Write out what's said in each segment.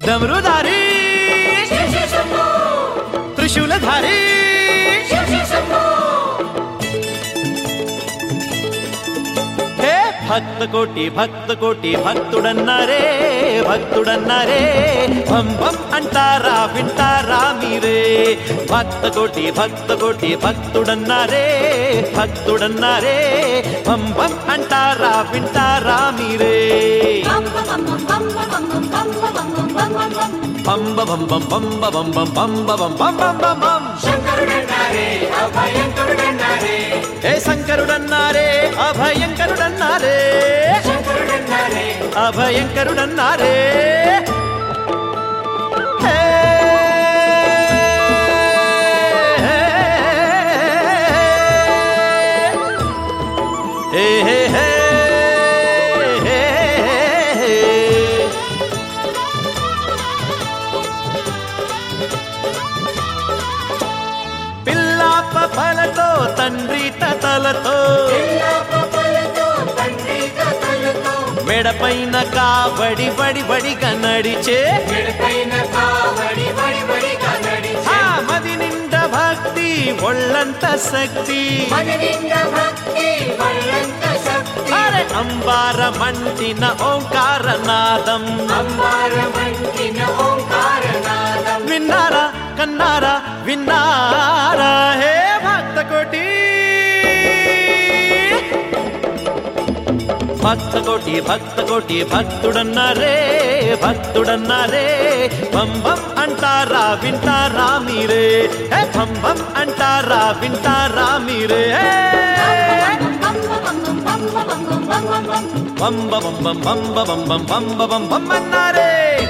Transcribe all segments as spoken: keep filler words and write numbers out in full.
डमरुधारी त्रिशूलधारी हे भक्त कोटि भक्त कोटि भक्तुडन्नारे भक्तुडन्नारे बम बम अंटारा विंटारा मीरे भक्त कोटि भक्त कोटि भक्तुडन्नारे भक्तुडन्नारे बम बम अंटारा विंटारा मीरे बम बम बम बम बम बम बम बम बम बम बम शंकरुडन्नारे अभयंकरुडन्नारे हे शंकरुडन्नारे अभयंकरुडन्नारे शंकरुडन्नारे अभयंकरुडन्नारे हे हे हे పలతో తండ్రి తలతో మెడపైన కావడి బడి బడిగా నడిచే మది నిండా భక్తి ఒళ్ళంత శక్తి అరే అంబార మంటిన ఓంకార నాదం విన్నారా కన్నారా విన్నారా హే భక్త కోటి భక్త కోటి భక్త కోటి భక్తుడన్నారే భక్తుడన్నారే బం బం అంటారా వింటారా మీరే హే బం బం అంటారా వింటారా మీరే బం బం బం బం బం బం బం బం బం అన్నారే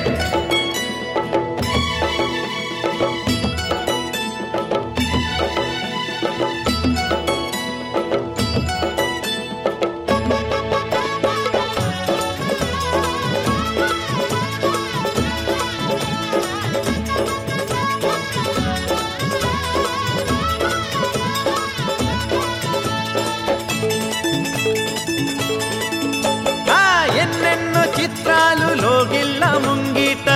ఎన్నెన్నో చిత్రాలు లోగిల్ల ముంగిట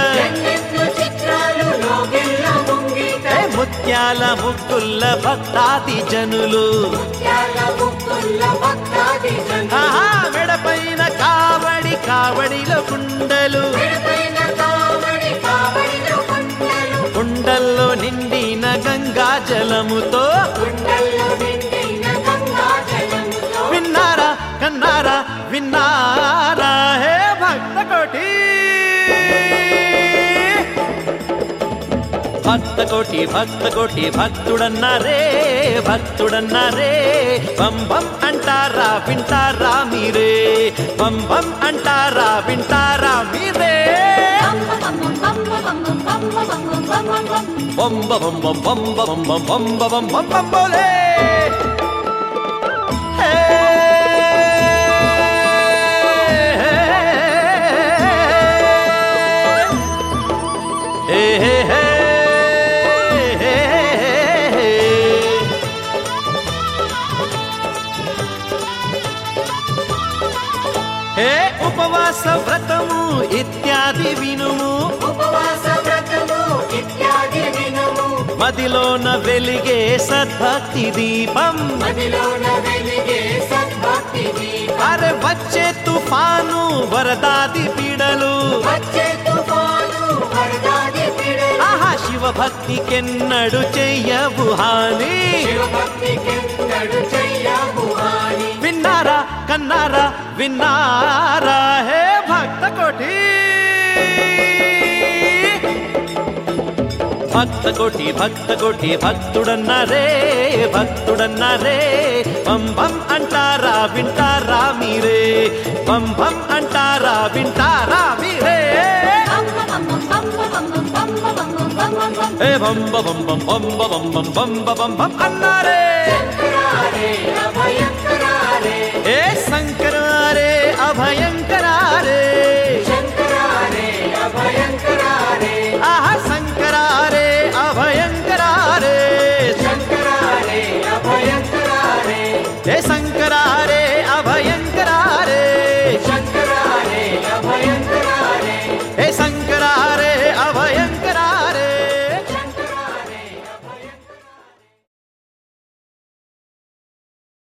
ముత్యాల ముక్కుల్ల భక్తాది జనులు మెడపైన కావడి కావడిలో కుండలు కుండల్లో నిండిన గంగా జలముతో విన్నారా కన్నారా విన్నారా హే భక్త కోటి భక్త కోటి భక్త కోటి భక్తుడన్నారే భక్తుడన్నారే బం బం అంటారా వింటారా మీరే బం బం అంటారా వింటారా మీరే బం బం బం బం బం బం బం బం బం బం బోలే హే హే హే హే ఉపవాస వ్రతము ఇత్యాది వినుము ఉపవాస వ్రతము ఇత్యాది వినుము మదిలోన వెలిగే సద్భక్తి దీపం మదిలోన వెలిగే సద్భక్తి దీపం అరే వచ్చే తుఫాను వరదాది పీడలు వచ్చే తుఫాను వరదాది పీడలు ఆహా శివ భక్తి కెన్నడు చెయ్యవు హాని శివ భక్తి కెన్నడు చెయ్యవు హాని విన్నారా కన్నారా విన్నారా హే భక్త కోటి భక్త కోటి భక్త కోటి భక్తుడన్నారే భక్తుడన్నారే బం బం అంటారా వింటారా మీరే బం బం అంటారా వింటారా మీరే ఏ బం బం బం బం బం బం బం బం బం అన్నారే శంకరారే అభయంకరారే ఏ శంకరారే అభయం